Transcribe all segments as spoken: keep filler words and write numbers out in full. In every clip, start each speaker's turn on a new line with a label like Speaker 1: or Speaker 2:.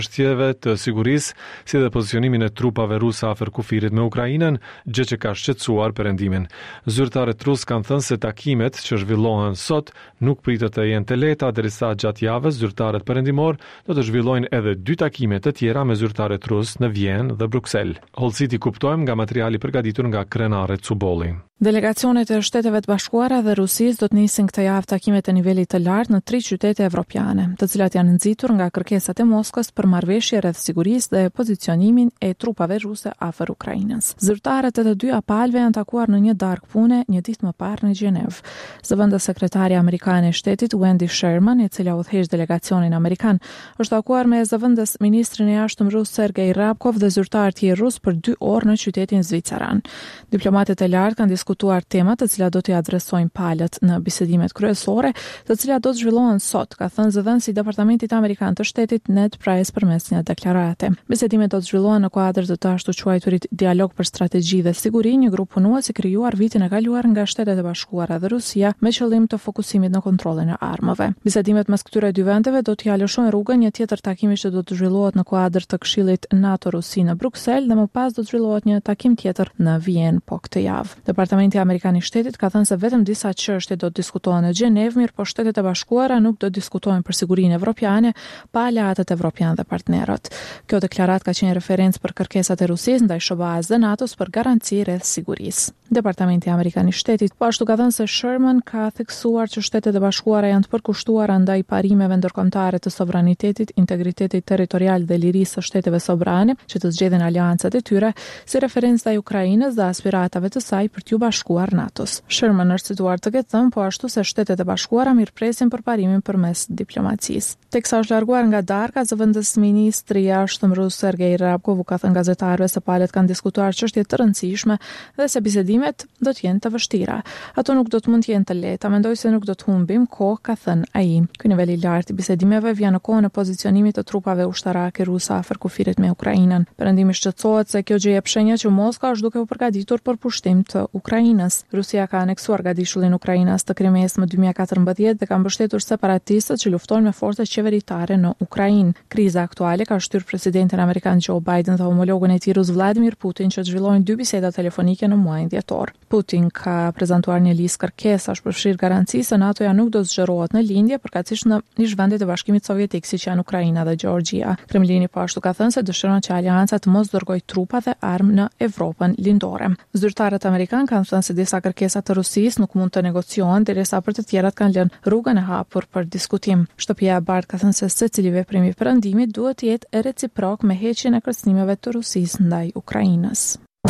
Speaker 1: çështjeve të sigurisë, si dhe pozicionimin e trupave ruse afër kufirit me Ukrainën, gjë që ka shqetësuar perëndimin. Zyrtarët rus kanë thënë se takimet që zhvillohen sot nuk pritet të jenë të lehta, derisa gjatë javës zyrtarët perëndimor do të zhvillojnë edhe dy takime të tjera me zyrtarët rus në Vjenë dhe Bruksel. Hollësiti kuptojmë nga materiali përgatitur nga krenare Cubolli.
Speaker 2: Delegacionet e Shteteve të Bashkuara dhe Rusisë do të nisin këtë javë takime të nivelit të lartë në tri qytete evropiane, të cilat janë nxitur nga kërkesat e Moskës për marrëveshje rreth sigurisë dhe pozicionimin e trupave ruse afër Ukrainës. Zyrtarët e të dy apalëve janë takuar në një darkë pune një ditë më parë në Gjenev. Zëvendës sekretare amerikane e shtetit Wendy Sherman, e cila udhëheq delegacionin amerikan, është takuar me zëvendës ministrin e jashtëm rus Sergej Rabkov dhe zyrtarë tjerë rus për dy orë në qytetin zviceran. Diplomatët e lartë kanë diskutuar temat të cilat do t'i adresojnë palët në bisedimet kryesore, të cilat do të zhvillohen sot, ka thënë zëdhënësi i Departamentit Amerikan të Shtetit Ned Price përmes një deklarate. Bisedimet do të zhvillohen në kuadër të të ashtu quajturit dialog për strategji dhe siguri, një grup punues i krijuar vitin e kaluar nga Shtetet e Bashkuara dhe Rusia me qëllim të fokusimit në kontrollin e armëve. Bisedimet mes këtyre dy vendeve do t'i lëshojnë rrugën një tjetër takimi që do të zhvillohet në kuadër të Këshillit NATO-Rusi në Bruksel dhe më pas do të zhvillohet një takim tjetër në Vjenë po këtë javë. Departamenti Amerikan i Shtetit ka thënë se vetëm disa çështje do të diskutohen në Gjenev, mirë po Shtetet e Bashkuara nuk do të diskutojnë për sigurinë evropiane pa aleatët evropian dhe partnerët. Kjo deklaratë ka qenë referencë për kërkesat e Rusisë ndaj S B A-s dhe NATO-s për garanci rreth sigurisë. Departamenti Amerikan i Shtetit po ashtu ka thënë se Sherman ka theksuar që Shtetet e Bashkuara janë të përkushtuara ndaj parimeve ndërkombëtare të sovranitetit, integritetit territorial dhe lirisë së shteteve sovrane që të zgjedhin aleancat e tyre, si referencë ndaj Ukrainës dhe aspiratave të saj për t'ju bashkuar NATO-s. Sherman është cituar të ketë thënë po ashtu se Shtetet e Bashkuara mirëpresin për parimin përmes diplomacisë. Teksa është larguar nga darka, zëvendës ministri i jashtëm rus Sergej Rabkov ka thënë gazetarëve se palët kanë diskutuar çështje të rëndësishme dhe se bisedimet do të jenë të vështira. Ato nuk do të mund të jenë të lehta, mendoj se nuk do të humbim kohë, ka thënë ai. Ky nivel i lartë i bisedimeve vjen në kohën e pozicionimit të trupave ushtarake ruse afër kufirit me Ukrainën. Perëndimi shqetësohet se kjo gjë jep shenja që Moska është duke u përgatitur për pushtim të Ukrainës. Rusia ka aneksuar gadishullin Ukrainas të Krimes më dy mijë e katërmbëdhjetë dhe ka mbështetur separatistët që luftojnë me forcat qeveritare në Ukrainë. Kriza aktuale ka shtyrë presidentin amerikan Joe Biden dhe homologun e tij rus Vladimir Putin që zhvillojnë dy biseda telefonike në muajin dhjetor. Putin ka prezantuar një listë kërkesash për fshirë garanci se NATO-ja nuk do të zgjerohet në lindje, përkatësisht në ish vendet e Bashkimit Sovjetik siç janë Ukraina dhe Gjeorgjia. Kremlini po ashtu ka thënë se dëshiron që alianca të mos dërgojë trupa dhe armë në Evropën lindore. Zyrtarët amerikan kanë thënë se disa kërkesa të Rusisë nuk mund të negociohen derisa për të tjerat kanë lënë rrugën e hapur për diskutim. Shtëpia e Bardhë ka thënë se secili veprim i perëndimit duhet të jetë reciprok me heqjen e kërcënimeve të Rusisë ndaj Ukrainës.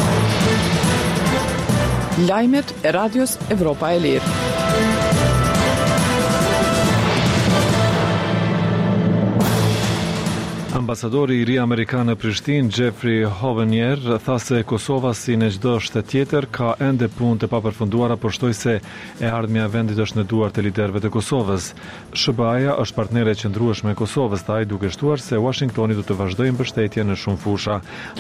Speaker 3: Lajmet e Radios Evropa e Lirë.
Speaker 1: Ambasadori i ri amerikan në Prishtinë, Jeffrey Hovenier, tha se Kosova si në çdo shtet tjetër ka ende punë të papërfunduara, por shtoi se e ardhmja e vendit është në duart e liderëve të Kosovës. S B A-ja është partnere e qëndrueshme e Kosovës, tha ai, duke shtuar se Washingtoni do të vazhdojë mbështetjen në shumë fusha.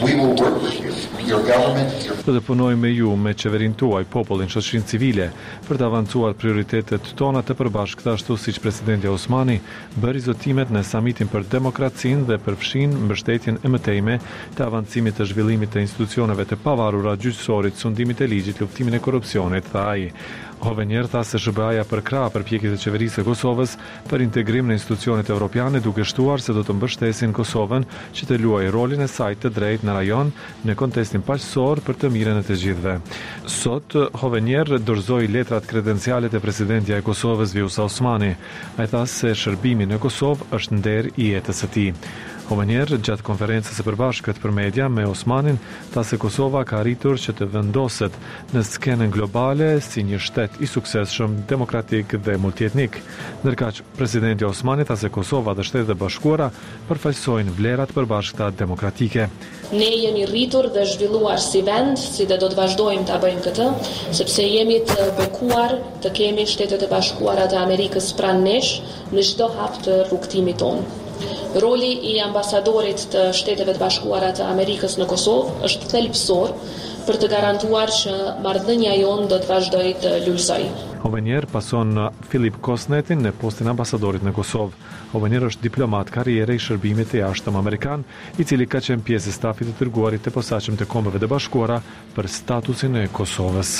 Speaker 1: Do të punojmë me ju, me qeverinë tuaj, popullin, shoqërinë civile, për të avancuar prioritetet tona të përbashkëta, ashtu siç presidenti Osmani bëri zotimet në samitin për demokracinë dhe përfshin mbështetjen e mëtejme të avancimit të zhvillimit të institucioneve të pavarura, gjyqësorit, sundimit e ligjit, luftimin e korrupsionit, tha ai. Hovenier tha se S B A-ja përkrah përpjekjet e qeverisë së Kosovës për integrim në institucionet evropiane, duke shtuar se do të mbështesin Kosovën që të luajë rolin e saj të drejtë në rajon në kontestin paqësor për të mirën e të gjithëve. Sot Hovenier dorëzoi letrat kredenciale të presidentja e Kosovës Vjosa Osmani. Ai tha se shërbimi në Kosovë është nder i jetës së tij. Hovenier, gjatë konferencës së përbashkët për media me Osmanin, tha se Kosova ka arritur që të vendoset në skenën globale si një shtet i suksesshëm, demokratik dhe multietnik. Ndërkaq, presidenti Osmani tha se Kosova dhe Shtetet e Bashkuara përfaqësojnë vlerat përbashkëta demokratike.
Speaker 4: Ne jemi rritur dhe zhvilluar si vend, si dhe do të vazhdojmë ta bëjmë këtë, sepse jemi të bekuar të kemi Shtetet e Bashkuara të Amerikës pranë nesh në çdo hap të rrugtimit tonë. Roli i ambasadorit të Shteteve të Bashkuara të Amerikës në Kosovë është thelbësor për të garantuar që marrëdhënia jonë do të vazhdojë të lullëzojë.
Speaker 1: Hovenier pason Filip Kosnetin në postin ambasadorit në Kosovë. Hovenier është diplomat karriere i shërbimit të jashtëm amerikan, i cili ka qenë pjesë e stafit të dërguarit të posaçëm të Kombeve të Bashkuara për statusin e Kosovës.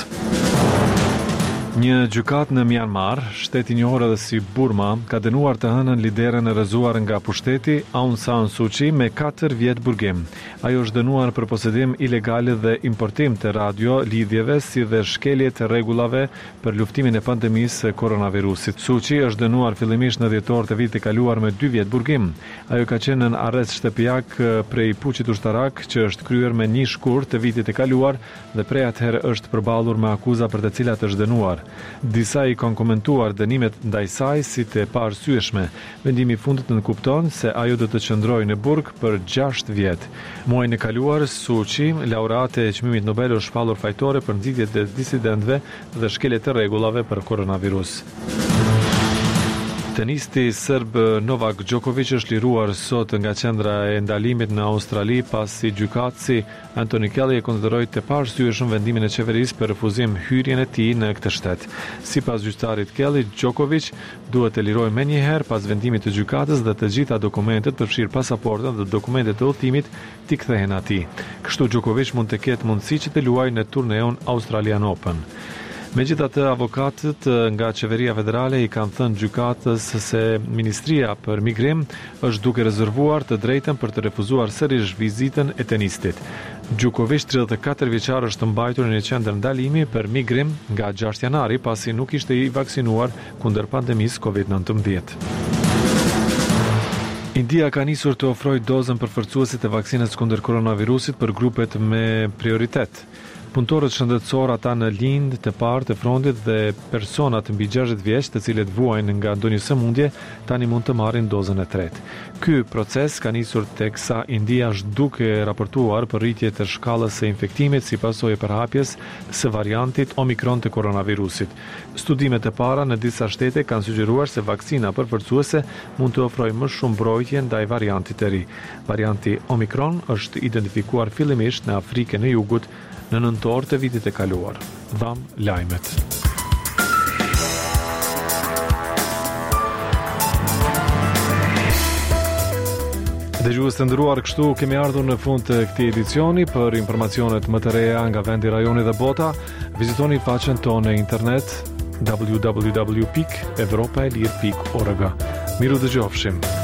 Speaker 1: Një gjykat në Myanmar, shteti i njohur edhe si Burma, ka dënuar të hënën lideren e rrëzuar nga pushteti Aung San Suu Kyi me katër vjet burgim. Ajo është dënuar për posedim ilegal dhe importim të radio lidhjeve si dhe shkelje të rregullave për luftimin e pandemisë së koronavirusit. Suu Kyi është dënuar fillimisht në dhjetor të vitit të kaluar me dy vjet burgim. Ajo ka qenë në arrest shtëpiak prej puçit ushtarak që është kryer me një shkurt të vitit të kaluar dhe prej atëherë është përballur me akuza për të cilat është dënuar. Disa i kanë komentuar dënimet ndaj saj si të paarsyeshme. Vendimi i fundit nënkupton se ajo do të qëndrojë në burg për gjashtë vjet. Muajin e kaluar, Suu Kyi, laureate e çmimit Nobel, është shpallur fajtore për nxitjet e disidentëve dhe shkelje të rregullave për koronavirus. Tenisti serb Novak Djokovic është liruar sot nga qendra e ndalimit në Australi pasi gjykatësi Anthony Kelly e konsideroi të paarsyeshëm vendimin e qeverisë për refuzim hyrjen e tij në këtë shtet. Sipas gjyqtarit Kelly, Djokovic duhet të lirojë menjëherë pas vendimit të gjykatës dhe të gjitha dokumentet, përfshirë pasaportën dhe dokumentet e udhëtimit, t'i kthehen atij. Kështu Djokovic mund të ketë mundësi që të luajë në turneun Australian Open. Megjithatë, avokatët nga qeveria federale i kanë thënë gjykatës se Ministria për Migrim është duke rezervuar të drejtën për të refuzuar sërish vizitën e tenistit. Djokovic, tridhjetë e katër vjeçar, është mbajtur në një qendër ndalimi për migrim nga gjashtë janari pasi nuk ishte i vaksinuar kundër pandemisë kovid nineteen. India ka nisur të ofrojë dozën përforcuese të vaksinës kundër koronavirusit për grupet me prioritet. Punëtorët shëndetësor, ata në lindë të parë të frontit dhe personat mbi gjashtëdhjetë vjeç të cilët vuajnë nga ndonjë sëmundje tani mund të marrin dozën e tretë. Ky proces ka nisur teksa India është duke raportuar për rritje të shkallës së infektimit si pasojë e përhapjes së variantit Omikron të koronavirusit. Studimet e para në disa shtete kanë sugjeruar se vaksina përforcuese mund të ofrojë më shumë mbrojtje ndaj variantit të ri. Varianti Omikron është identifikuar fillimisht në Afrikën e Jugut në nëntor të vitit e kaluar. Dham lajmet. Dëgjues të nderuar, kështu kemi ardhur në fund të këtij edicioni. Për informacionet më të reja nga vendi, rajoni dhe bota, vizitoni faqen tonë në internet w w w pikë evropaelir pikë org. Miru dëgjofshim.